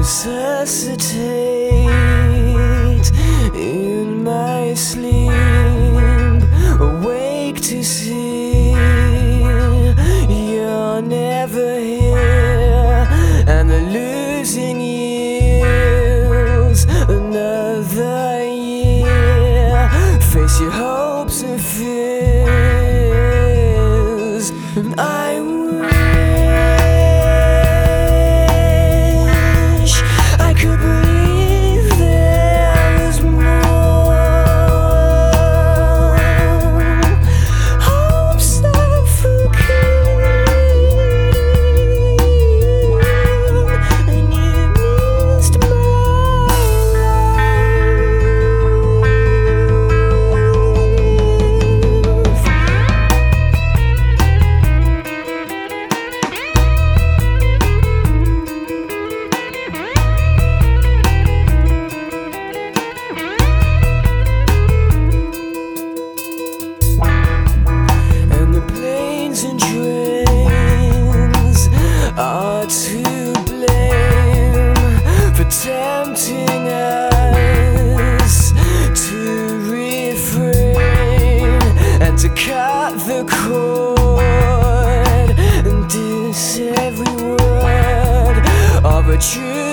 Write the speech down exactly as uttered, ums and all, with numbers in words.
resuscitate in my sleep, awake to see you're never here, and the losing yields another year. Face your hopes and fears, and I wish I could believe there was more. Hope suffocating, and you missed my and trains are to blame for tempting us to refrain and to cut the cord and diss every word of a truth